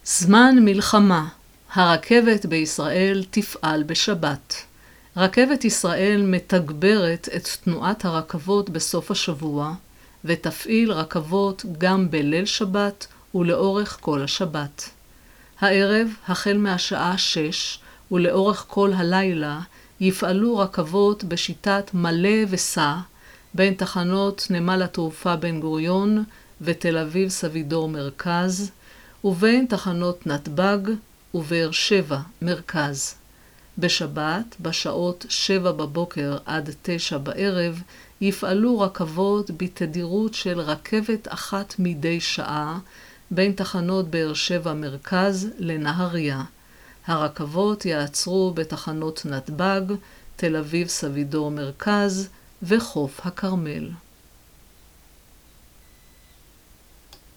זמן מלחמה. הרכבת בישראל תפעל בשבת. רכבת ישראל מתגברת את תנועת הרכבות בסוף השבוע, ותפעיל רכבות גם בליל שבת ולאורך כל השבת. הערב, החל מהשעה 6 ולאורך כל הלילה, יפעלו רכבות בשיטת מלא וסע, בין תחנות נמל התעופה בן גוריון ותל אביב סבידור מרכז, ובין תחנות נתב"ג ובאר שבע מרכז. בשבת, בשעות 7 בבוקר עד 9 בערב, יפעלו רכבות בתדירות של רכבת אחת מדי שעה, בין תחנות באר שבע מרכז לנהריה. הרכבות יעצרו בתחנות נתב"ג, תל אביב סבידור מרכז וחוף הכרמל.